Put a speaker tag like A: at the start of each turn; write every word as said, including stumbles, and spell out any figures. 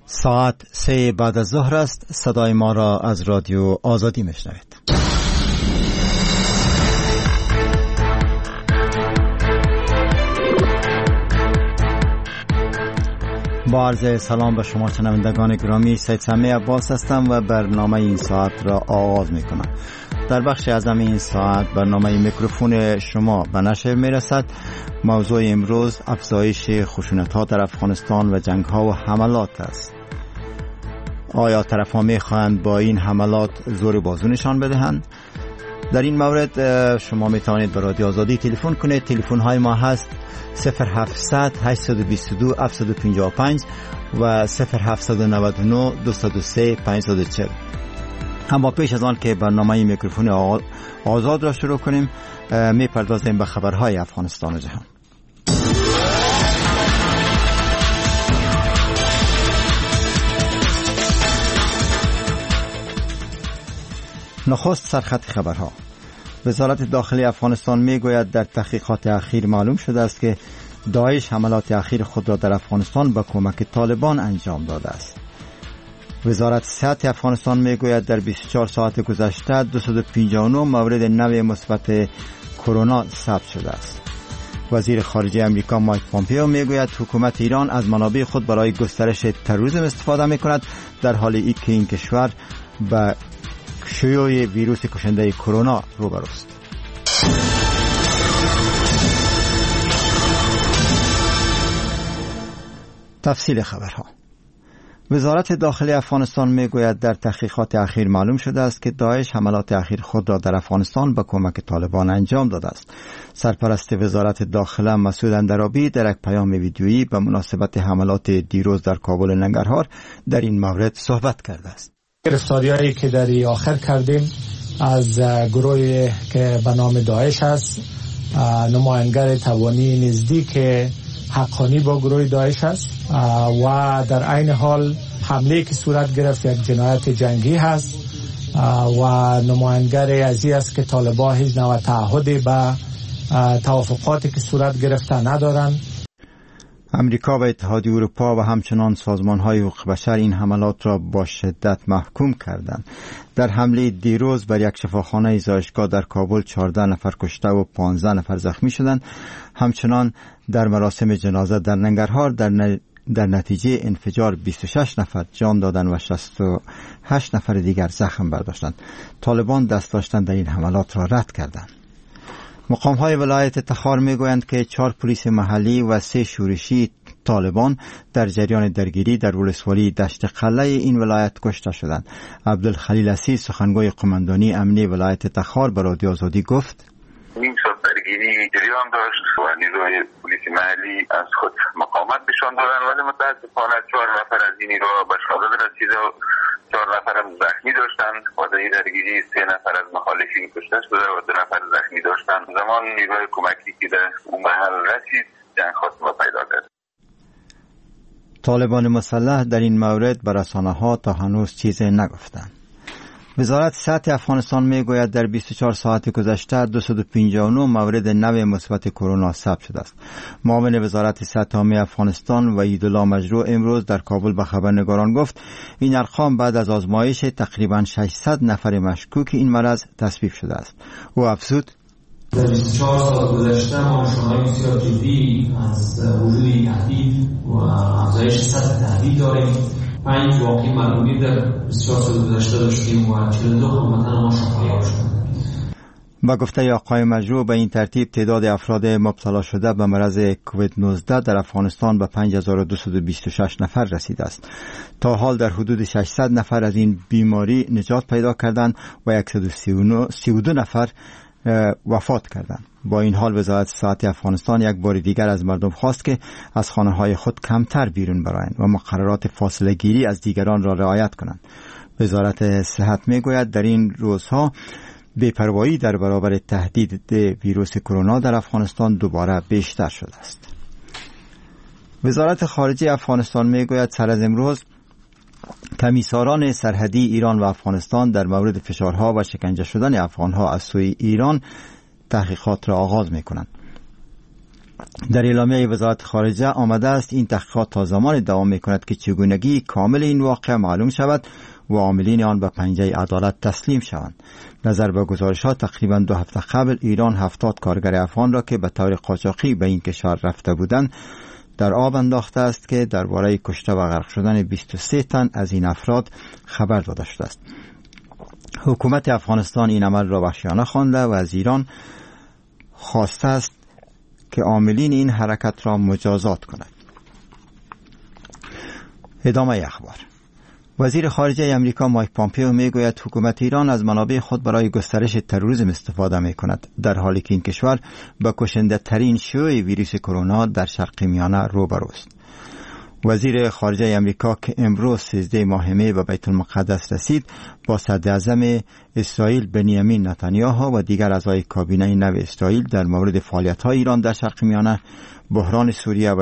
A: ساعت سه بعد از ظهر است. صدای ما را از رادیو آزادی میشنوید. با عرض سلام به شما شنوندگان گرامی، سید سمیع عباس هستم و برنامه این ساعت را آغاز میکنم. در بخش اعظم این ساعت برنامه میکروفون شما به نشر میرسد. موضوع امروز افزایش خشونت‌ها در افغانستان و جنگ‌ها و حملات است. آیا طرف‌ها می‌خواهند با این حملات زور بازو نشان بدهند؟ در این مورد شما میتوانید به رادیو آزادی تلفن کنید. تلفن های ما هست صفر هفتصد هشتصد و بیست و دو هفتصد و پنجاه و پنج و صفر هفتصد و نود و نه دویست و سه پانصد و چهل. اما پیش از آن که برنامه میکروفون آزاد را شروع کنیم، میپردازیم به خبرهای افغانستان و جهان. نخست سرخط خبرها. وزارت داخلی افغانستان میگوید در تحقیقات اخیر معلوم شده است که داعش حملات اخیر خود را در افغانستان با کمک طالبان انجام داده است. وزارت صحت افغانستان میگوید در بیست و چهار ساعت گذشته دویست و پنجاه و نه مورد نو مثبت کرونا ثبت شده است. وزیر خارجه امریکا مایک پامپئو میگوید حکومت ایران از منابع خود برای گسترش تروریسم استفاده میکند، در حالی که این کشور به شیوع ویروس کشنده کرونا روبروست. تفصیل خبرها. وزارت داخلی افغانستان میگوید در تحقیقات اخیر معلوم شده است که داعش حملات اخیر خود را در افغانستان با کمک طالبان انجام داده است. سرپرست وزارت داخله مسعود اندرابی در یک پیام ویدیویی به مناسبت حملات دیروز در کابل و ننگرهار در این مورد صحبت کرده است.
B: گرفتاری‌هایی که در آخر کردیم از گروهی که به نام داعش است، نماینگر توانی نزدیک حقانی با گروه داعش است و در عین حال حمله که صورت گرفت یک جنایت جنگی هست و نماینگر ازی است که طالبان هیچ نوع تعهدی به توافقاتی که صورت گرفته ندارند.
A: امریکا و اتحادیه اروپا و همچنان سازمان‌های حقوق بشر این حملات را با شدت محکوم کردند. در حمله دیروز بر یک شفاخانه زایشگاه در کابل چهارده نفر کشته و پانزده نفر زخمی شدند. همچنان در مراسم جنازه در ننگرهار در ن... در نتیجه انفجار بیست و شش نفر جان دادند و شصت و هشت نفر دیگر زخم برداشتند. طالبان دست داشتن در این حملات را رد کردند. مقام‌های ولایت تخار میگویند که چهار پلیس محلی و سه شورشی طالبان در جریان درگیری در ولسوالی دشت قلعه این ولایت کشته شدند. عبدالخلیل عزیز سخنگوی قماندانی امنی ولایت تخار به رادیو آزادی گفت:
C: نیم ساعت درگیری جریان داشت و نیروی پلیس محلی از خود مقاومت نشان دادند، ولی متاسفانه چهار نفر از این نیروها به شهادت رسیده و چهار نفر هم زخمی داشتند و در این درگیری سه نفر از مخالفین کشته شده و دو نفر زخمی داشتند. زمان نیروی کمکی که در اون محل رسید جنگ خاتمه پیدا کرد.
A: طالبان مسلح در این مورد به رسانه‌ها تا هنوز چیزی نگفتند. وزارت صحت افغانستان میگوید در بیست و چهار ساعت گذشته دویست و پنجاه و نه مورد نو مثبت کرونا ثبت شده است. معاون وزارت صحت عامه افغانستان وحیدالله مجروح امروز در کابل به خبرنگاران گفت این ارقام بعد از آزمایش تقریبا ششصد نفر مشکوک این مرض تصویب شده است. او افزود:
D: در بیست و چهار ساعت گذشته ما شماری بسیار جدی از وجود تهدید و افزایش سطح تهدید داریم. پنج واقعی مرگومی در بیست و چهار ساعت گذشته داشتیم و چهل و دو هموطن ما شفایاب شدند.
A: با گفته آقای مجروح به این ترتیب تعداد افراد مبتلا شده به مرض کووید نوزده در افغانستان به پنج هزار و دویست و بیست و شش نفر رسیده است. تا حال در حدود ششصد نفر از این بیماری نجات پیدا کردند و صد و سی و دو نفر وفات کردند. با این حال وزارت صحت افغانستان یک بار دیگر از مردم خواست که از خانه‌های خود کمتر بیرون برایند و مقررات فاصله گیری از دیگران را رعایت کنند. وزارت صحت میگوید در این روزها بی‌پروایی در برابر تهدید ویروس کرونا در افغانستان دوباره بیشتر شده است. وزارت خارجه افغانستان میگوید سر از امروز کمیساران سرحدی ایران و افغانستان در مورد فشارها و شکنجه شدن افغانها از سوی ایران تحقیقات را آغاز می‌کنند. در اعلامیه وزارت خارجه آمده است این تحقیقات تا زمان دوام می‌کند که چگونگی کامل این واقعه معلوم شود و عاملین آن به پنجه عدالت تسلیم شوند. نظر به گزارشات تقریبا دو هفته قبل ایران هفتاد کارگر افغان را که به طور قاچاقی به این کشور رفته بودند در آب انداخته است که درباره کشته و غرق شدن بیست و سه تن از این افراد خبر داده شده است. حکومت افغانستان این عمل را وحشیانه خوانده و از ایران خواسته است که عاملین این حرکت را مجازات کند. ادامه اخبار. وزیر خارجه امریکا مایک پامپئو میگوید حکومت ایران از منابع خود برای گسترش تروریسم استفاده می کند، در حالی که این کشور با کشنده ترین شیوع ویروس کرونا در شرق میانه روبروست. وزیر خارجه امریکا که امروز سیزده ماه می به بیت المقدس رسید با صدر اعظم اسرائیل بنیامین نتانیاهو و دیگر اعضای کابینه نو اسرائیل در مورد فعالیت‌های ایران در شرق میانه، بحران سوریه و